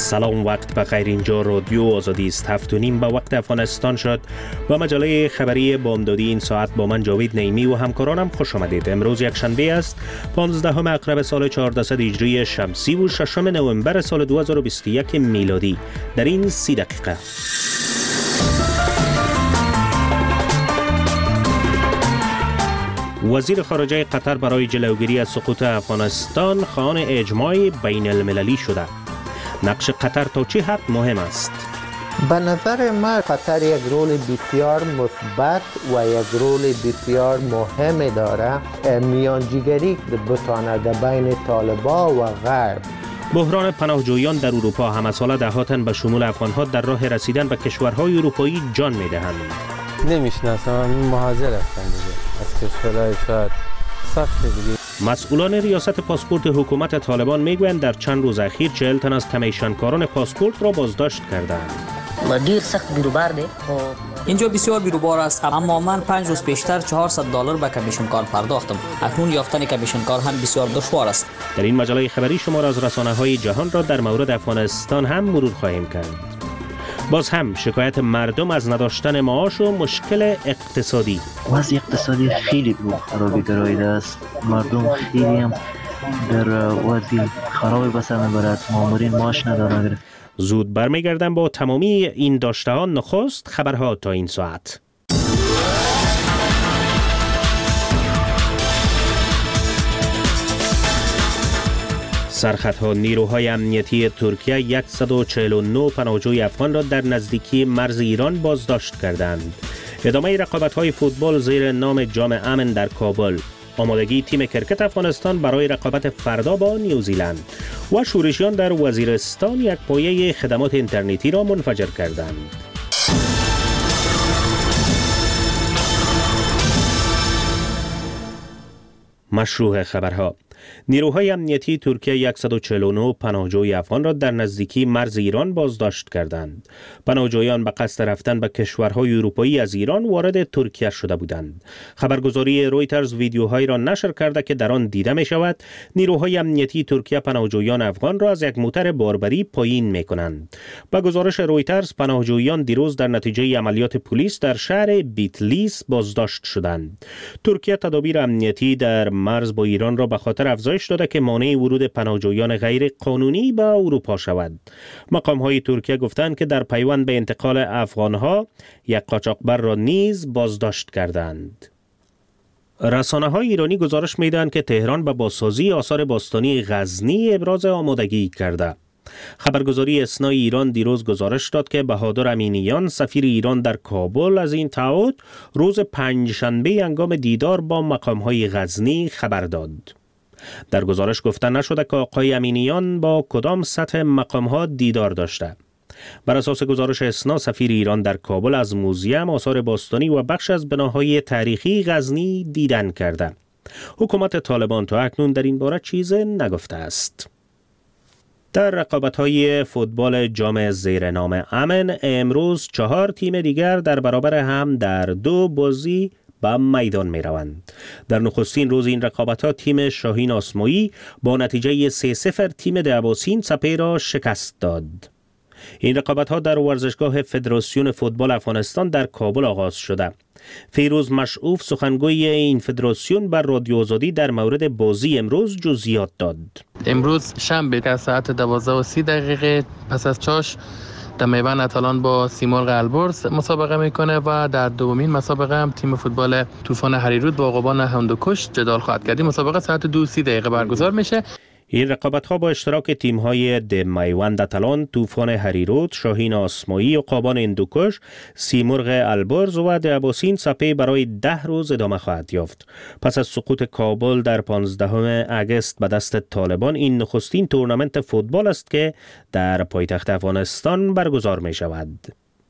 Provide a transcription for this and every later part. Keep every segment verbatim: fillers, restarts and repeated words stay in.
سلام، وقت بخیر. اینجا رادیو آزادی است. هفت و نیم به وقت افغانستان شد و مجله خبری بامدادی این ساعت با من جاوید نعیمی و همکارانم خوش آمدید. امروز یک شنبه است، پانزدهم اکرب سال چهاردهصد هجری شمسی و ششم نوامبر سال دو هزار و بیست و یک میلادی. در این سی دقیقه وزیر خارجه قطر برای جلوگیری از سقوط افغانستان خواهان اجماع بین المللی شده. نقش قطر تا چه حد مهم است؟ به نظر من قطر یک رول بسیار مثبت و یک رول بسیار مهم داره، میانجیگری بتانه در بین طالبان و غرب. بحران پناهجویان در اروپا، همه ساله دهاتن به شمول افغانها در راه رسیدن به کشورهای اروپایی جان میدهند. نمیشناسم، مهاجر هستم دیگه، از کشورهای شاید سخت دیگه. مسئولان ریاست پاسپورت حکومت طالبان میگویند در چند روز اخیر چهل تن از کمیشنکاران پاسپورت را بازداشت کردند. و دیر سخت بیروبار ده. اینجا بسیار بیروبار است، اما من پنج روز پیشتر چهارصد دلار به کمیشنکار پرداختم. اکنون یافتن کمیشنکار هم بسیار دشوار است. در این مجله خبری شما را از رسانه‌های جهان را در مورد افغانستان هم مرور خواهیم کرد. باز هم شکایت مردم از نداشتن معاش و مشکل اقتصادی. وضع اقتصادی خیلی به خرابی درآمده است. مردم خیلی هم در وضع خرابی به سر میبرند. مامورین معاش ندارند. زود برمیگردم با تمامی این داشته ها. نخست خبرها تا این ساعت. سرخطها: نیروهای امنیتی ترکیه صد و چهل و نه پناهجوی افغان را در نزدیکی مرز ایران بازداشت کردند. ادامه رقابت‌های فوتبال زیر نام جام امن در کابل. آمادگی تیم کرکت افغانستان برای رقابت فردا با نیوزیلند. و شورشیان در وزیرستان یک پایه خدمات اینترنتی را منفجر کردند. مشروع خبرها: نیروهای امنیتی ترکیه صد و چهل و نه پناهجوی افغان را در نزدیکی مرز ایران بازداشت کردند. پناهجویان به قصد رفتن به کشورهای اروپایی از ایران وارد ترکیه شده بودند. خبرگزاری رویترز ویدیوهایی را نشر کرده که در آن دیده می شود نیروهای امنیتی ترکیه پناهجویان افغان را از یک موتر باربری پایین می کنند. با گزارش رویترز، پناهجویان دیروز در نتیجه عملیات پلیس در شهر بیتلیس بازداشت شدند. ترکیه تدابیر امنیتی در مرز با ایران را به خاطر افزایش داده که مانع ورود پناهجویان غیر قانونی به اروپا شود. مقام‌های ترکیه گفتند که در پیوند به انتقال افغان‌ها یک قاچاقبر را نیز بازداشت کردند. رسانه‌های ایرانی گزارش می‌دهند که تهران به بازسازی آثار باستانی غزنی ابراز آمادگی کرده. خبرگزاری اسنا ایران دیروز گزارش داد که بهادر امینیان سفیر ایران در کابل از این تعهد روز پنجشنبه هنگام دیدار با مقام‌های غزنی خبر داد. در گزارش گفته نشده که آقای امینیان با کدام سطح مقام‌ها دیدار داشته. بر اساس گزارش اسنا، سفیر ایران در کابل از موزیم آثار باستانی و بخش از بناهای تاریخی غزنی دیدن کرده. حکومت طالبان تا اکنون در این باره چیز نگفته است. در رقابت‌های فوتبال جام زیر نام امن، امروز چهار تیم دیگر در برابر هم در دو بازی به میدان می روند. در نخستین روز این رقابت‌ها تیم شاهین آسمایی با نتیجه سه صفر تیم دعواسین سپه را شکست داد. این رقابت‌ها در ورزشگاه فدراسیون فوتبال افغانستان در کابل آغاز شده. فیروز مشعوف، سخنگوی این فدراسیون، بر رادیو آزادی در مورد بازی امروز جزئیات داد. امروز شنبه که ساعت دوازده و سی دقیقه پس از چاش در میوان اتالان با سیمرغ البرز مسابقه میکنه و در دومین مسابقه هم تیم فوتبال طوفان هریرود با عقابان هندوکش جدال خواهد کرد. مسابقه ساعت دو و سی دقیقه برگزار میشه. این رقابت‌ها با اشتراک تیم‌های د میوند اتالان، طوفان هریرود، شاهین آسمایی، عقابان هندوکش، سیمرغ البرز و دعواسین سپه برای ده روز ادامه خواهد یافت. پس از سقوط کابل در پانزدهم اگست به دست طالبان، این نخستین تورنمنت فوتبال است که در پایتخت افغانستان برگزار می شود.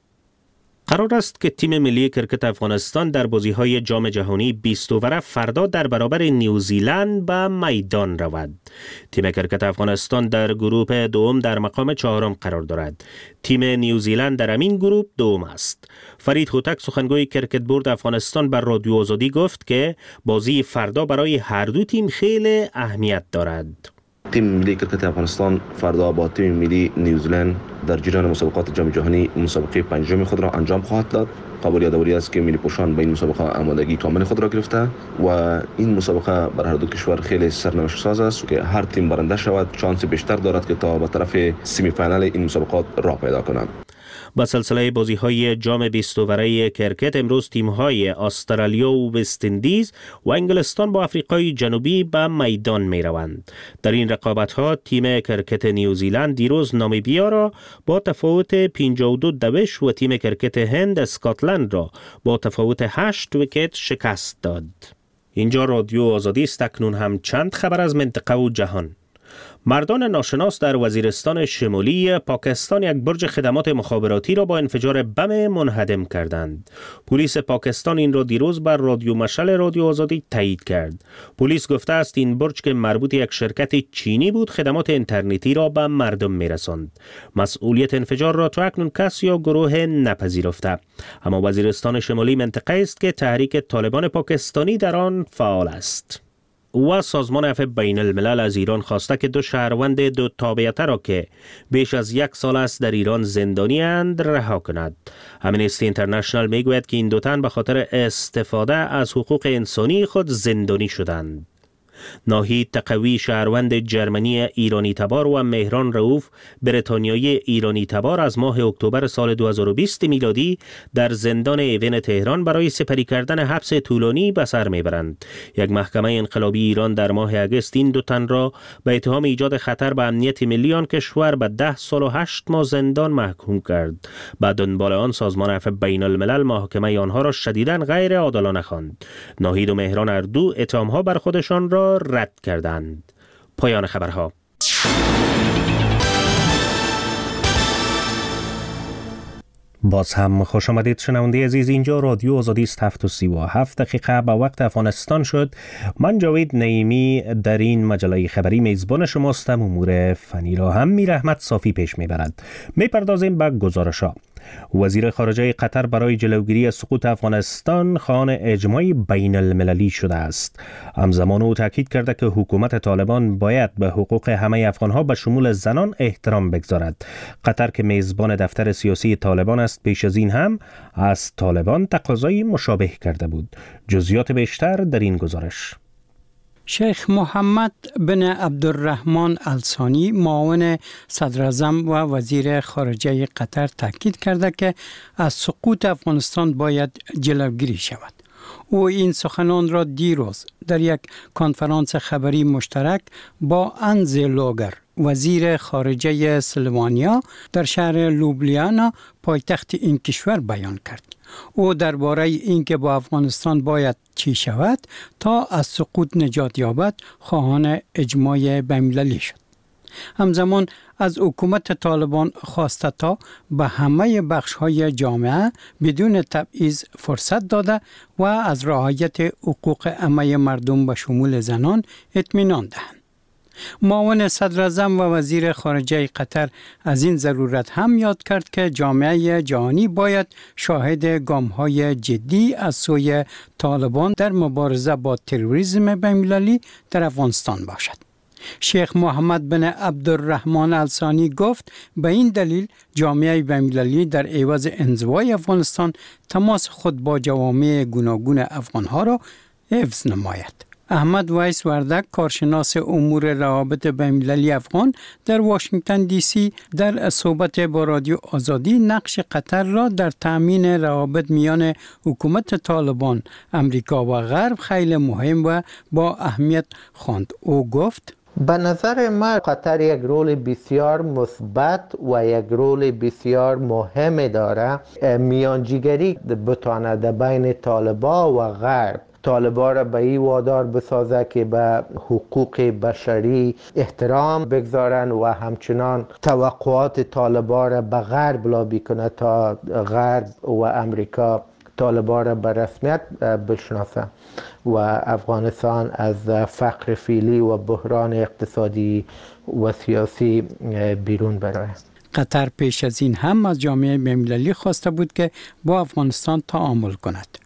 قرار است که تیم ملی کرکت افغانستان در بازی‌های جام جهانی بیست اوره فردا در برابر نیوزیلند به میدان رود. تیم کرکت افغانستان در گروه دوم در مقام چهارم قرار دارد. تیم نیوزیلند در همین گروه دوم است. فرید هوتک، سخنگوی کرکت بورد افغانستان، بر رادیو آزادی گفت که بازی فردا برای هر دو تیم خیلی اهمیت دارد. تیم ملی کرکت افغانستان فردا با تیم ملی نیوزیلند در جریان مسابقات جام جهانی مسابقه پنجم خود را انجام خواهد داد. قابل یادآوری است که ملی پوشان به این مسابقه آمادگی کامل خود را گرفته و این مسابقه بر هر دو کشور خیلی سرنوشت ساز است که هر تیم برنده شود شانس بیشتر دارد که تا به طرف سمی فینال این مسابقات راه پیدا کنند. با سلسله بازی‌های جام بیست اوره کرکت امروز تیم‌های استرالیا و وست اندیز و انگلستان با آفریقای جنوبی به میدان می‌روند. در این رقابت‌ها تیم کرکت نیوزیلند دیروز نامیبیا را با تفاوت پنجاه و دو دوش و تیم کرکت هند اسکاتلند را با تفاوت هشت ویکت شکست داد. اینجا رادیو آزادی است. اکنون هم چند خبر از منطقه و جهان. مردان ناشناس در وزیرستان شمالی پاکستان یک برج خدمات مخابراتی را با انفجار بم منهدم کردند. پلیس پاکستان این را دیروز بر رادیو مشعل رادیو آزادی تایید کرد. پلیس گفته است این برج که مربوط یک شرکت چینی بود خدمات اینترنتی را به مردم میرساند. مسئولیت انفجار را تا اکنون کس یا گروه نپذیرفته. اما وزیرستان شمالی منطقه است که تحریک طالبان پاکستانی در آن فعال است. و سازمان عفو بین الملل از ایران خواسته که دو شهروند دو تابعیت را که بیش از یک سال است در ایران زندانی اند رها کند. امنیستی اینترنشنال میگوید که این دو تن به خاطر استفاده از حقوق انسانی خود زندانی شدند. ناهید تقوی شهروند جرمنی ایرانی تبار و مهران رؤوف بریتانیایی ایرانی تبار از ماه اکتبر سال دو هزار و بیست میلادی در زندان ایون تهران برای سپری کردن حبس طولانی به سر میبرند. یک محکمه انقلابی ایران در ماه اگست این دو تن را به اتهام ایجاد خطر به امنیت ملی آن کشور به ده سال و هشت ماه زندان محکوم کرد. بعد دنبال آن سازمان عفو بین الملل محاکمه آنها را شدیداً غیر عادلانه خواند. ناهید و مهران هر دو اتهام‌ها بر خودشان را رد کردند. پایان خبرها. باز هم خوش آمدید شنونده عزیز. اینجا رادیو آزادی است. هفت و سی و هفت دقیقه به وقت افغانستان شد. من جاوید نعیمی در این مجله خبری میزبان شماستم. امور فنی را هم میر احمد صافی پیش میبرد. میپردازیم به گزارش‌ها. وزیر خارجه قطر برای جلوگیری از سقوط افغانستان خواهان اجماع بین المللی شده است. همزمان او تاکید کرده که حکومت طالبان باید به حقوق همه افغانها به شمول زنان احترام بگذارد. قطر که میزبان دفتر سیاسی طالبان است پیش از این هم از طالبان تقاضای مشابه کرده بود. جزئیات بیشتر در این گزارش. شیخ محمد بن عبدالرحمن الثانی معاون صدر اعظم و وزیر خارجه قطر تاکید کرده که از سقوط افغانستان باید جلوگیری شود. او این سخنان را دیروز در یک کنفرانس خبری مشترک با انز لوگر وزیر خارجه اسلوونیا در شهر لوبلیانا پایتخت این کشور بیان کرد. او درباره اینکه با افغانستان باید چی شود تا از سقوط نجات یابد خواهان اجماع بین‌المللی شد. همزمان از حکومت طالبان خواسته تا به همه بخش‌های جامعه بدون تبعیض فرصت داده و از رعایت حقوق همه مردم به شمول زنان اطمینان دهند. معاون صدر اعظم و وزیر خارجه قطر از این ضرورت هم یاد کرد که جامعه جهانی باید شاهد گام‌های جدی از سوی طالبان در مبارزه با تروریسم بین‌المللی در افغانستان باشد. شیخ محمد بن عبدالرحمن الثانی گفت به این دلیل جامعه بین‌المللی در عوض انزوای افغانستان تماس خود با جوامع گوناگون افغانها را حفظ نماید. احمد ویس وردک کارشناس امور روابط بین‌المللی افغان در واشنگتن دی سی در صحبت با رادیو آزادی نقش قطر را در تأمین روابط میان حکومت طالبان، امریکا و غرب خیلی مهم و با اهمیت خواند. او گفت به نظر من قطر یک رول بسیار مثبت و یک رول بسیار مهم داره. میانجیگری بتانه بین طالبان و غرب طالبان را به این وادار بسازه که به حقوق بشری احترام بگذارن و همچنان توقعات طالبان را به غرب لابی کنه تا غرب و امریکا طالبان را به رسمیت بشناسه و افغانستان از فقر فعلی و بحران اقتصادی و سیاسی بیرون بره. قطر پیش از این هم از جامعه بین‌المللی خواسته بود که با افغانستان تعامل کند.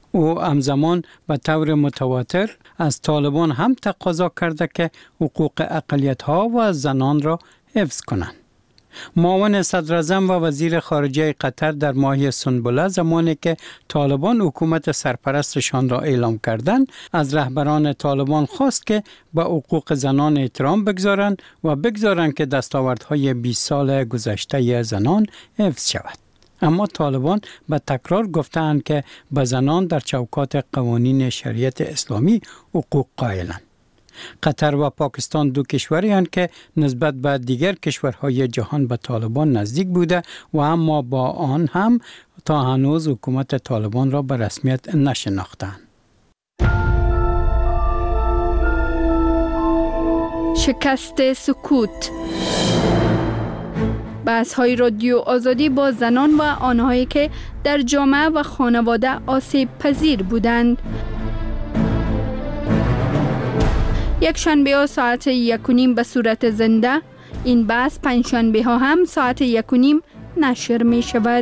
او همزمان به طور متواتر از طالبان هم تقاضا کرده که حقوق اقلیت‌ها و زنان را حفظ کنند. معاون صدراعظم و وزیر خارجه قطر در ماه سنبله زمانی که طالبان حکومت سرپرستشان را اعلام کردند از رهبران طالبان خواست که به حقوق زنان احترام بگذارند و بگذارند که دستاوردهای بیست سال گذشته زنان حفظ شود. اما طالبان به تکرار گفتند که به زنان در چوکات قوانین شریعت اسلامی حقوق قائلند. قطر و پاکستان دو کشوری هستند که نسبت به دیگر کشورهای جهان به طالبان نزدیک بوده و اما با آن هم تا هنوز حکومت طالبان را به رسمیت نشناختند. شکست سکوت. بحث‌های رادیو آزادی با زنان و آنهایی که در جامعه و خانواده آسیب پذیر بودند. یک شنبه ها ساعت یک و نیم به صورت زنده، این بحث پنج شنبه ها هم ساعت یک و نیم نشر می شود.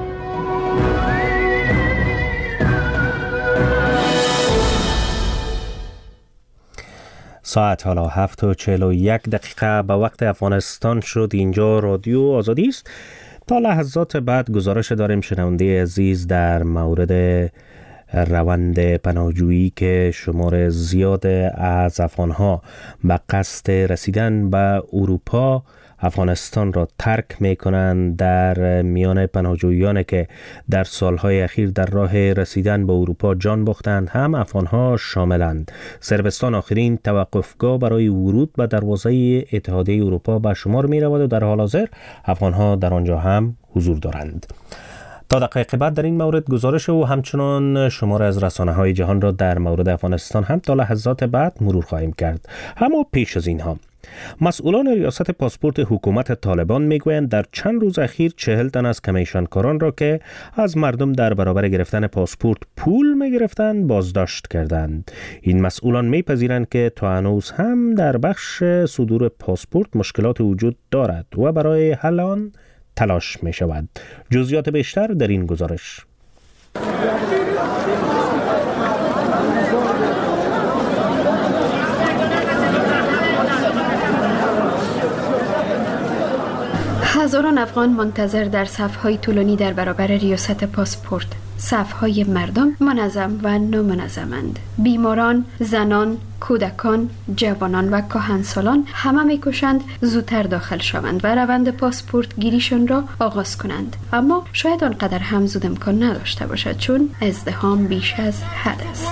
ساعت حالا هفت و چهل و یک دقیقه به وقت افغانستان شد. اینجا رادیو آزادی است. تا لحظات بعد گزارش داریم شنونده عزیز در مورد روند پناهجویی که شمار زیاد از افغانها به قصد رسیدن به اروپا افغانستان را ترک می کنند. در میان پناهجویان که در سالهای اخیر در راه رسیدن به اروپا جان باختند هم افغانها شاملند. صربستان آخرین توقفگاه برای ورود به دروازه اتحادیه اروپا به شمار می رود و در حال حاضر افغانها در آنجا هم حضور دارند. تا دقیقه بعد در این مورد گزارش و همچنان شمار از رسانه‌های جهان را در مورد افغانستان هم تا لحظات بعد مرور خواهیم کرد. اما پیش از اینها مسئولان ریاست پاسپورت حکومت طالبان میگویند در چند روز اخیر چهل تن از کمیشنکاران را که از مردم در برابر گرفتن پاسپورت پول میگرفتند بازداشت کردند. این مسئولان میپذیرند که تا هنوز هم در بخش صدور پاسپورت مشکلات وجود دارد و برای حل آن تلاش می شود. جزئیات بیشتر در این گزارش. هزاران افغان منتظر در صف‌های طولانی در برابر ریاست پاسپورت. صف‌های مردم منظم و نامنظمند. بیماران، زنان، کودکان، جوانان و کهنسالان همه می‌کوشند زودتر داخل شوند و روند پاسپورت گیریشان را آغاز کنند. اما شاید آنقدر هم زود امکان نداشته باشد چون ازدحام بیش از حد است.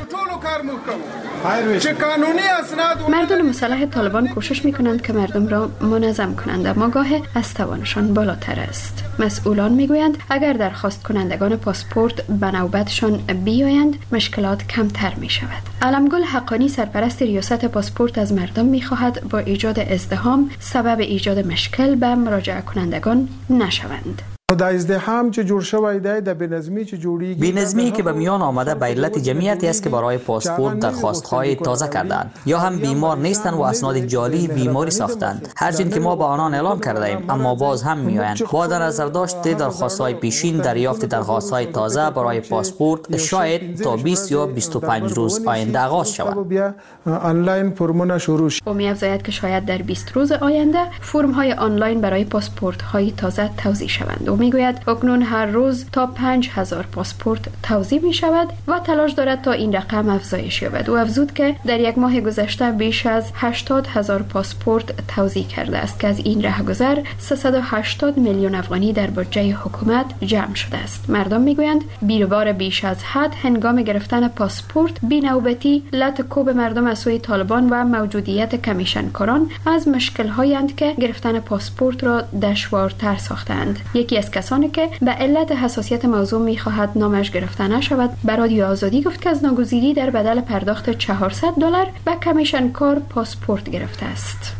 مردم مسلح طالبان کوشش می‌کنند که مردم را منظم کنند اما گاه از توانشان بالاتر است. مسئولان میگویند اگر درخواست کنندگان پاسپورت به نوبتشان بیایند مشکلات کمتر می شود. علمگل حقانی سرپرست ریاست پاسپورت از مردم می خواهد با ایجاد ازدحام سبب ایجاد مشکل به مراجعه کنندگان نشوند. دا ازدحام چې جوړ شوی دی د بنظمی چې جوړیږي بنظمی که به میان آمده به علت جمعیتی است که برای پاسپورت درخواست‌های تازه کردند یا هم بیمار نیستند و اسناد جعلی بیماری ساختند. هرچند که ما به آنان اعلام کرده ایم اما باز هم میآیند. با در نظر داشت درخواست‌های پیشین دریافت درخواست‌های تازه برای پاسپورت شاید تا بیست یا بیست و پنج روز آینده آغاز شود. آنلاین فرمونه شروع شد. او می‌افزاید که شاید در بیست روز آینده فرم‌های آنلاین برای پاسپورت‌های تازه توزیع شوند. او میگوید اکنون هر روز تا پنج هزار پاسپورت توزیع می شود و تلاش دارد تا این رقم افزایش یابد. او افزود که در یک ماه گذشته بیش از هشتاد هزار پاسپورت توزیع کرده است که از این رهگذر سیصد و هشتاد میلیون افغانی در بودجه حکومت جمع شده است. مردم میگویند بیروبار بیش از حد هنگام گرفتن پاسپورت بی‌نوبتی لط کوب مردم از سوی طالبان و موجودیت کمیشنکاران از مشکل‌هایی اند که گرفتن پاسپورت را دشوارتر ساختند. یکی از کسانی که به علت حساسیت موضوع می‌خواهد نامش گرفته نشود به رادیو آزادی گفت که از ناگزیری در بدل پرداخت چهارصد دلار به کمیشنکار پاسپورت گرفته است.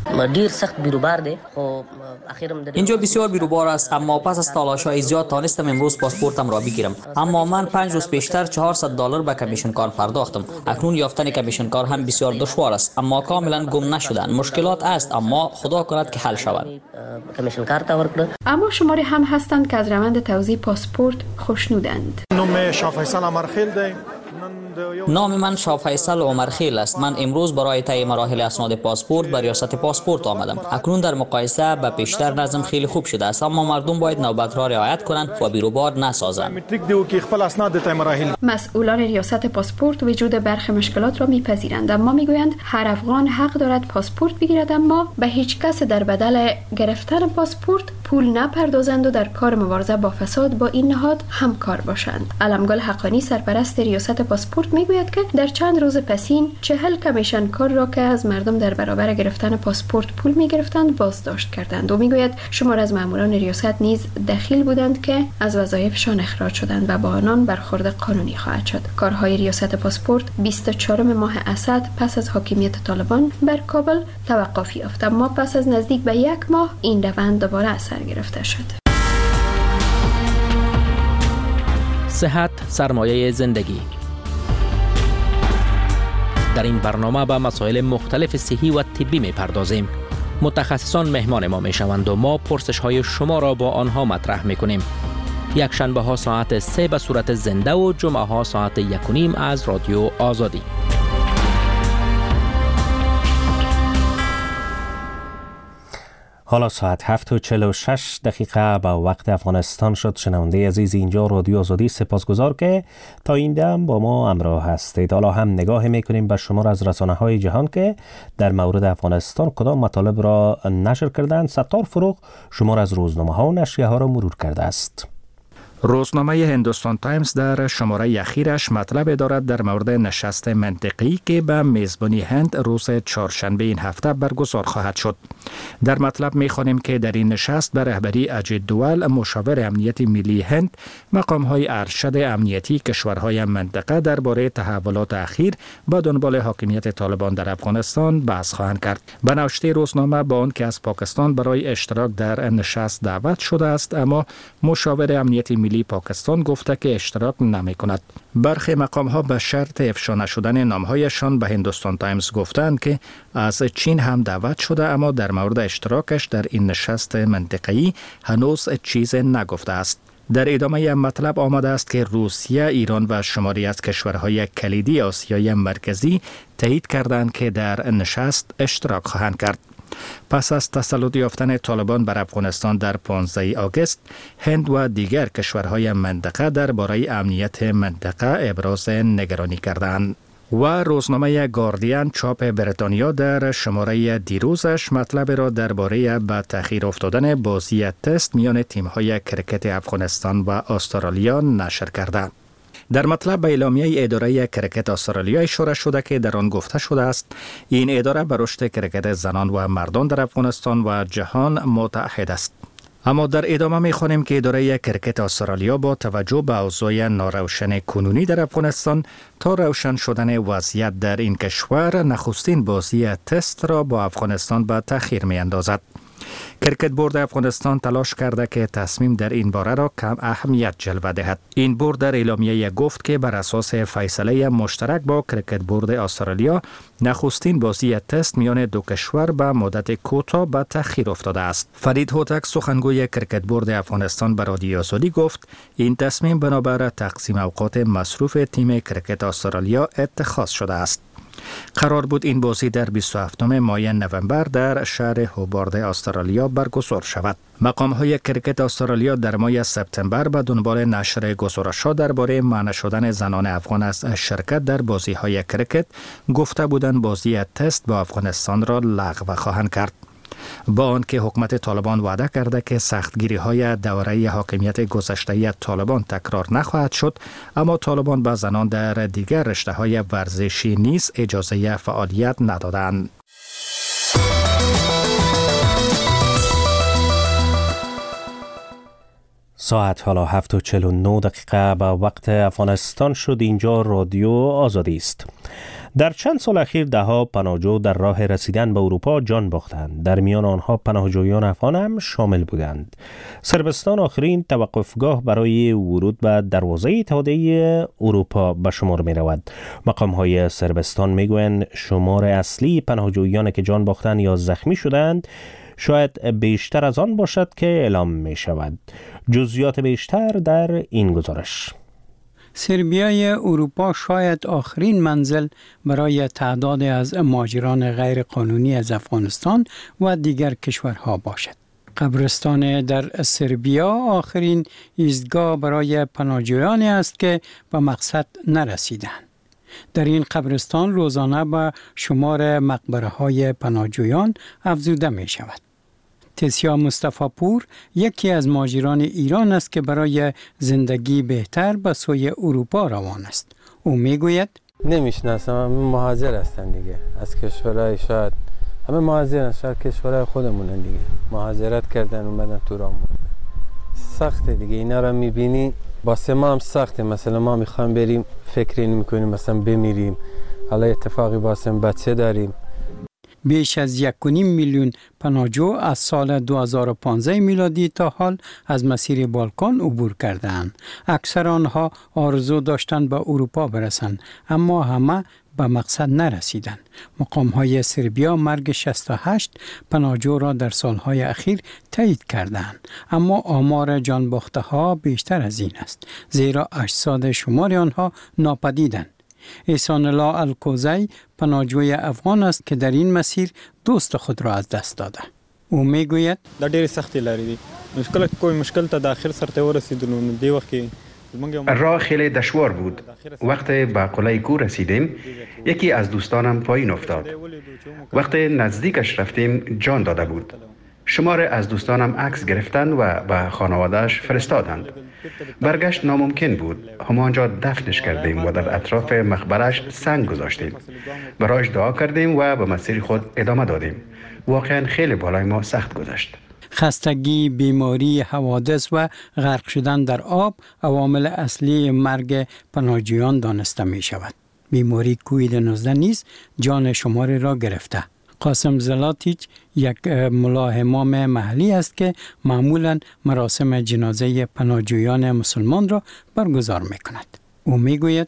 ډیر سخت بیروبار دی خو اخیرا اینجا بسیار بیروبار است، اما پس از تلاش‌های زیاد تانستم امروز پاسپورتم را بگیرم. اما من پنج روز پیشتر چهارصد دلار به کمیشن کار پرداختم. اکنون یافتن کمیشن کار هم بسیار دشوار است، اما کاملا گم نشدن. مشکلات است، اما خدا کند که حل شود. کمیشن کار تا ورکړه. اما شماری هم هستند که از روند توزیع پاسپورت خوشنودند. نام شاه فیصل عمرخیل دی. نام من شاه فیصل عمرخیل است. من امروز برای طی مراحل اسناد پاسپورت به ریاست پاسپورت آمدم. اکنون در مقایسه به پیشتر نظم خیلی خوب شده است، اما مردم باید نوبت را رعایت کنند و بیروبار نسازند. مسئولان ریاست پاسپورت وجود برخی مشکلات را میپذیرند، اما میگویند هر افغان حق دارد پاسپورت بگیرد، اما به هیچ کس در بدل گرفتن پاسپورت پول نپردازند و در کار مبارزه با فساد با این نهاد همکار باشند. علمگل حقانی سرپرست ریاست پاسپورت میگوید که در چند روز پسین چهل کمیشن کار را که از مردم در برابر گرفتن پاسپورت پول میگرفتند بازداشت کردند و میگوید شمار از ماموران ریاست نیز دخیل بودند که از وظایفشان اخراج شدند و با آنان برخورد قانونی خواهد شد. کارهای ریاست پاسپورت بیست و چهارم ماه اسد پس از حاکمیت طالبان بر کابل توقف یافت، اما پس از نزدیک به یک ماه این روند دوباره اثر گرفته شد. صحت سرمایه زندگی. در این برنامه به مسائل مختلف صحی و طبی می پردازیم. متخصصان مهمان ما می شوند و ما پرسش های شما را با آنها مطرح می کنیم. یک شنبه ها ساعت سه به صورت زنده و جمعه ها ساعت یک و نیم از رادیو آزادی. حالا ساعت هفت و چهل و شش دقیقه به وقت افغانستان شد. شنونده عزیز اینجا رادیو آزادی، سپاسگزار که تا این دم با ما همراه هستید. حالا هم نگاه میکنیم به شمار از رسانه های جهان که در مورد افغانستان کدام مطالب را نشر کردند. ستار فروغ شمار از روزنامه ها و نشریه ها را مرور کرده است. روزنامه هندوستان تایمز در شماره اخیرش مطلب دارد در مورد نشست منطقی که به میزبانی هند روز چهارشنبه این هفته برگزار خواهد شد. در مطلب می‌خوانیم که در این نشست به رهبری اجیت دوال مشاور امنیت ملی هند، مقام‌های ارشد امنیتی کشورهای منطقه درباره تحولات اخیر با دنبال حاکمیت طالبان در افغانستان بحث خواهند کرد. به نوشته روزنامه با آنکه از پاکستان برای اشتراک در نشست دعوت شده است، اما مشاور امنیت ملی پاکستان گفته که اشتراک نمی کند. برخی مقام ها به شرط افشا نشدن نامهایشان به هندوستان تایمز گفتند که از چین هم دعوت شده، اما در مورد اشتراکش در این نشست منطقه‌ای هنوز چیز نگفته است. در ادامه مطلب آمده است که روسیه، ایران و شماری از کشورهای کلیدی آسیای مرکزی تایید کردند که در نشست اشتراک خواهند کرد. پس از تسلط یافتن طالبان بر افغانستان در پانزده آگوست، هند و دیگر کشورهای منطقه درباره امنیت منطقه ابراز نگرانی کردند. و روزنامه گاردین چاپ بریتانیا در شماره دیروزش مطلب را درباره به تأخیر افتادن بازی تست میان تیم‌های کرکت افغانستان و استرالیا نشر کرده. در مطلب به اعلامیه اداره کرکت استرالیا اشاره شده که در آن گفته شده است این اداره به رشد کرکت زنان و مردان در افغانستان و جهان متعهد است. اما در ادامه می‌خوانیم که اداره کرکت استرالیا با توجه به اوضاع ناروشن کنونی در افغانستان تا روشن شدن وضعیت در این کشور نخستین بازی تست را با افغانستان به تأخیر می‌اندازد. کرکت بورد افغانستان تلاش کرده که تصمیم در این باره را کم اهمیت جلوه دهد. این بورد در اعلامیه گفت که بر اساس فیصله مشترک با کرکت بورد استرالیا نخستین بازی تست میان دو کشور به مدت کوتاه به تأخیر افتاده است. فرید هوتک سخنگوی کرکت بورد افغانستان به رادیو آزادی گفت این تصمیم بنابر تقسیم اوقات مصروف تیم کرکت استرالیا اتخاذ شده است. قرار بود این بازی در بیست و هفتم ماه نوامبر در شهر هوبارد استرالیا برگزار شود. مقام‌های کرکت استرالیا در ماه سپتامبر به دنبال نشر گزارش‌ها درباره منع شدن زنان افغان از شرکت در بازی‌های کرکت گفته بودند بازی تست با افغانستان را لغو خواهند کرد. با آنکه حکومت طالبان وعده کرده که سختگیری‌های دوره حاکمیت گذشته طالبان تکرار نخواهد شد، اما طالبان به زنان در دیگر رشته‌های ورزشی نیز اجازه فعالیت ندادند. ساعت حالا هفت و چهل و نه دقیقه به وقت افغانستان شد. اینجا رادیو آزادی است. در چند سال اخیر دهها پناهجو در راه رسیدن به اروپا جان باختند. در میان آنها پناهجویان افغان هم شامل بودند. صربستان آخرین توقفگاه برای ورود به دروازه اتحادیه اروپا به شمار می رود. مقام‌های صربستان می گویند شمار اصلی پناهجویان که جان باختند یا زخمی شدند شاید بیشتر از آن باشد که اعلام می شود. جزئیات بیشتر در این گزارش. سربیای اروپا شاید آخرین منزل برای تعداد از مهاجران غیر قانونی از افغانستان و دیگر کشورها باشد. قبرستان در سربیا آخرین ایستگاه برای پناهجویانی است که به مقصد نرسیدند. در این قبرستان روزانه به شمار مقبره های پناهجویان افزوده می شود. تسیا مصطفی پور یکی از مهاجران ایران است که برای زندگی بهتر به سوی اروپا روان است. او می گوید نمیشناسم، همه مهاجر هستن دیگه، از کشورهای شاید همه مهاجرن، شاید کشورهای خودمونن دیگه، مهاجرت کردن اومدن تو راه. سخته دیگه، اینا رو میبینی واسه ما هم سخته. مثلا ما میخوایم بریم فکر این میکنیم مثلا بمیریم، حالا اتفاقی واسه بچه داریم. بیش از یک و نیم میلیون پناهجو از سال دو هزار و پانزده میلادی تا حال از مسیر بالکان عبور کردند. اکثر آنها آرزو داشتند به اروپا برسند، اما همه به مقصد نرسیدند. مقام‌های سربیا مرگ شصت و هشت پناهجو را در سالهای اخیر تایید کردند، اما آمار جان باخته‌ها بیشتر از این است، زیرا اجساد شمار آنها ناپدیدند. احسان الله الکوزی پناهجوی افغان است که در این مسیر دوست خود را از دست داده. او میگوید دا ډېرې سختې لارې دي. مشکل کوئی مشکل ته داخل سرته ورسیدلو نو دی وخت راه خیلی دشوار بود. وقتی به قلعه کو رسیدیم یکی از دوستانم پایین افتاد. وقتی نزدیکش رفتیم جان داده بود. شمار از دوستانم عکس گرفتند و به خانواده‌اش فرستادند. برگشت ناممکن بود. همانجا دفنش کردیم و در اطراف مقبرش سنگ گذاشتیم. برایش دعا کردیم و به مسیر خود ادامه دادیم. واقعا خیلی بالای ما سخت گذشت. خستگی، بیماری، حوادث و غرق شدن در آب عوامل اصلی مرگ پناهجویان دانسته می شود. بیماری کووید نوزده نیز جان شماری را گرفته. قاسم زلاتیچ یک ملا امام محلی است که معمولاً مراسم جنازه پناهجویان مسلمان را برگزار می کند. او می گوید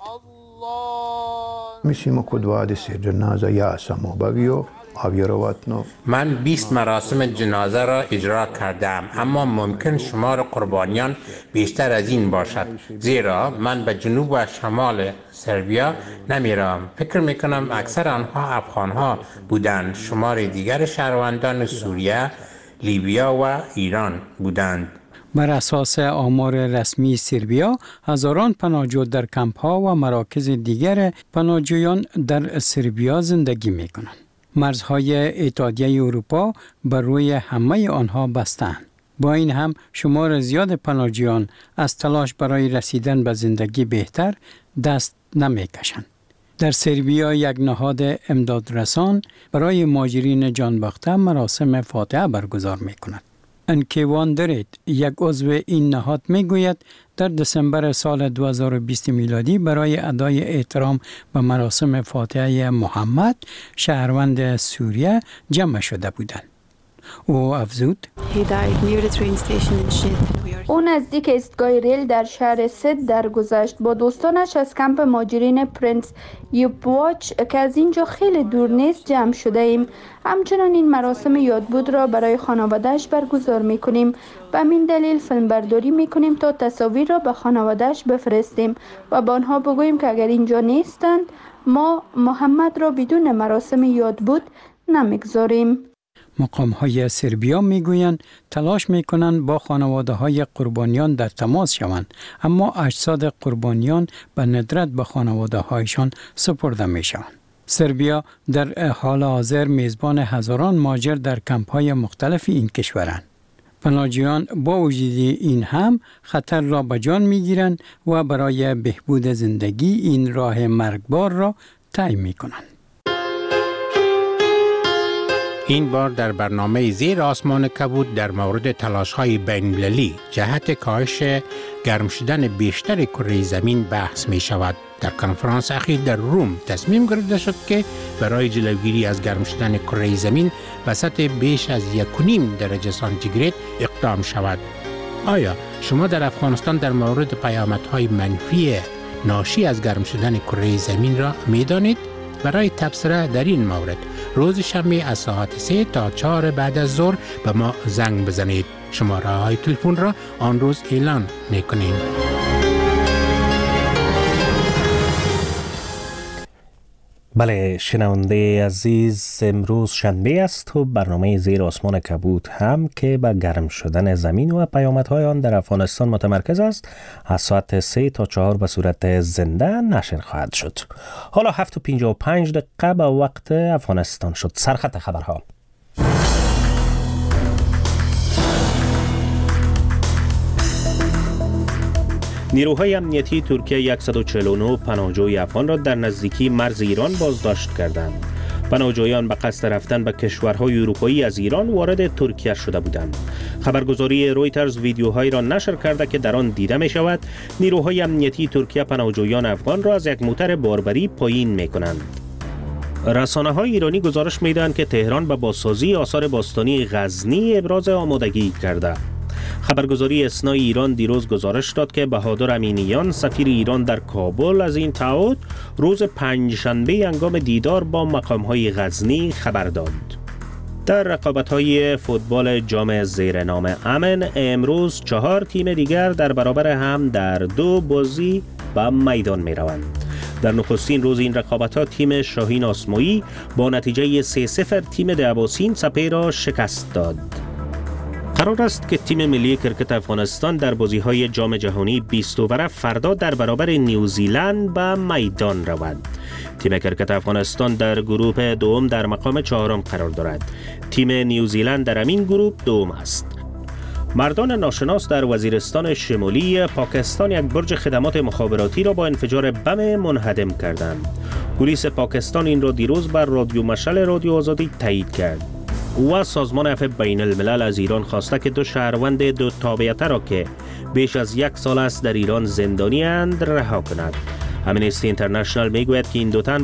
میشیم کدواد سر جنازه یا سمو بگیو من بیست مراسم جنازه را اجرا کردم، اما ممکن شمار قربانیان بیشتر از این باشد، زیرا من به جنوب و شمال سربیا نمیرم. فکر میکنم اکثر آنها افغانها بودند. شمار دیگر شهروندان سوریه، لیبیا و ایران بودند. بر اساس آمار رسمی سربیا، هزاران پناهجو در کمپ‌ها و مراکز دیگر پناهجویان در سربیا زندگی میکنند. مرزهای اتحادیه اروپا بر روی همه آنها بستند. با این هم شمار زیاد پناهجویان از تلاش برای رسیدن به زندگی بهتر دست نمی کشند. در سربیا یک نهاد امدادرسان برای مهاجرین جان باخته مراسم فاتحه برگزار می کند. انکیوان درید یک عضو این نهاد می گوید در دسامبر سال دو هزار و بیست میلادی برای ادای احترام به مراسم فاتحه محمد شهروند سوریه جمع شده بودند. او افزود او نزدیک ایستگاه ریل در شهر سد درگذشت. با دوستانش از کمپ مهاجرین پرنس یوپواچ که از اینجا خیلی دور نیست جمع شده ایم. همچنان این مراسم یادبود را برای خانوادهش برگزار می کنیم. به همین دلیل فیلم برداری می کنیم تا تصاویر را به خانوادهش بفرستیم و با آنها بگوییم که اگر اینجا نیستند ما محمد را بدون مراسم یادبود نمیگذاریم. مقام‌های سربیا میگویند تلاش میکنند با خانواده‌های قربانیان در تماس شوند، اما اجساد قربانیان به ندرت به خانواده‌هایشان سپرده میشوند. سربیا در حال حاضر میزبان هزاران مهاجر در کمپ‌های مختلف این کشورند. پناهجویان با وجود این هم خطر را به جان میگیرند و برای بهبود زندگی این راه مرگبار را طی میکنند. این بار در برنامه زیر آسمان کبود در مورد تلاش‌های بین‌المللی جهت کاهش گرم شدن بیشتر کره زمین بحث می شود. در کنفرانس اخیر در روم تصمیم گرفته شد که برای جلوگیری از گرم شدن کره زمین به سطح بیش از یک و نیم درجه سانتیگراد اقدام شود. آیا شما در افغانستان در مورد پیامدهای منفی ناشی از گرم شدن کره زمین را می دانید؟ برای تبصره در این مورد روز شنبه از ساعت سه تا چهار بعد از ظهر به ما زنگ بزنید. شماره های تلفن را آن روز اعلان می کنیم. بله شنونده عزیز، امروز شنبه است و برنامه زیر آسمان کبود هم که به گرم شدن زمین و پیامدهای آن در افغانستان متمرکز است از ساعت سه تا چهار به صورت زنده نشر خواهد شد. حالا هفت و پنجاه و پنج دقیقه به وقت افغانستان شد. سرخط خبرها. نیروهای امنیتی ترکیه صد و چهل و نه پناهجوی افغان را در نزدیکی مرز ایران بازداشت کردند. پناهجویان به قصد رفتن به کشورهای اروپایی از ایران وارد ترکیه شده بودند. خبرگزاری رویترز ویدیوهایی را نشر کرده که در آن دیده می شود نیروهای امنیتی ترکیه پناهجویان افغان را از یک موتر باربری پایین می کنند. رسانه های ایرانی گزارش می دهند که تهران به بازسازی آثار باستانی غزنی ابراز آمادگی کرده. خبرگزاری اسنای ایران دیروز گزارش داد که بهادر امینیان سفیر ایران در کابل از این تعهد روز پنجشنبه هنگام دیدار با مقام‌های غزنی خبر داد. در رقابت‌های فوتبال جام زیر نام امن امروز چهار تیم دیگر در برابر هم در دو بازی به میدان می‌روند. در نخستین روز این رقابت‌ها تیم شاهین آسمایی با نتیجه سه صفر تیم دعواسین سپه را شکست داد. قرار است که تیم ملی کرکت افغانستان در بازی‌های جام جهانی بیست اوره فردا در برابر نیوزیلند به میدان رود. تیم کرکت افغانستان در گروه دوم در مقام چهارم قرار دارد. تیم نیوزیلند در همین گروه دوم است. مردان ناشناس در وزیرستان شمالی پاکستان یک برج خدمات مخابراتی را با انفجار بم منهدم کردند. پلیس پاکستان این را دیروز بر رادیو مشعل رادیو آزادی تایید کرد. و سازمان عفو بین الملل از ایران خواسته که دو شهروند دو تابعیت را که بیش از یک سال است در ایران زندانی اند رها کند. امنستی اینترنشنال میگوید که این دو تن